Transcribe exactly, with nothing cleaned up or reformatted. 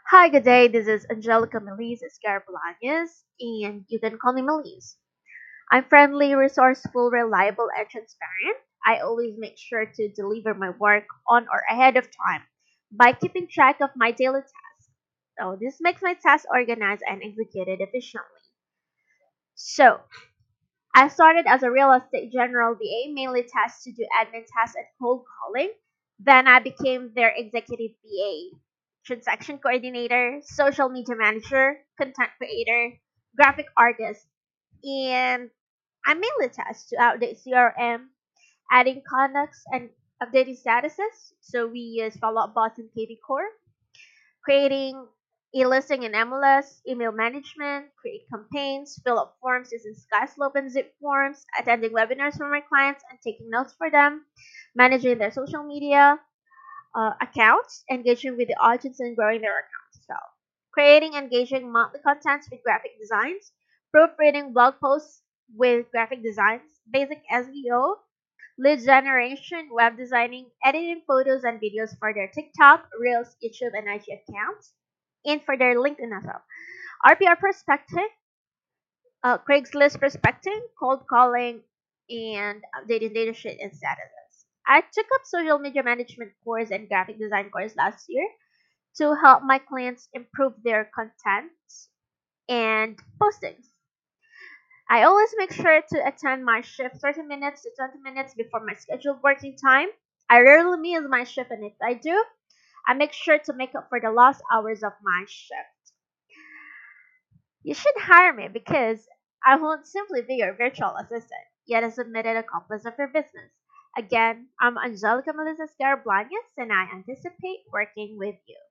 Hi, good day. This is Angelica Melise Escarabalanes, and you can call me Melise. I'm friendly, resourceful, reliable, and transparent. I always make sure to deliver my work on or ahead of time by keeping track of my daily tasks. So, this makes my tasks organized and executed efficiently. So, I started as a real estate general V A, mainly tasked to do admin tasks and cold calling. Then I became their executive V A, transaction coordinator, social media manager, content creator, graphic artist, and I mainly tasked to update C R M, adding contacts and updating statuses. So we use follow up bots and K V Core, creating e-listing in M L S, email management, create campaigns, fill up forms using Skyslope and Zip forms, attending webinars for my clients and taking notes for them, managing their social media uh, accounts, engaging with the audience and growing their accounts as well, creating engaging monthly contents with graphic designs, proofreading blog posts with graphic designs, basic S E O, lead generation, web designing, editing photos and videos for their TikTok, Reels, YouTube, and I G accounts, and for their LinkedIn as well. R P R prospecting, uh, Craigslist prospecting, cold calling, and updating data sheet and statuses. I took up social media management course and graphic design course last year to help my clients improve their content and postings. I always make sure to attend my shift thirty minutes to twenty minutes before my scheduled working time. I rarely miss my shift, and if I do, I make sure to make up for the lost hours of my shift. You should hire me because I won't simply be your virtual assistant, yet a submitted accomplice of your business. Again, I'm Angelica Melissa Scarablanes, and I anticipate working with you.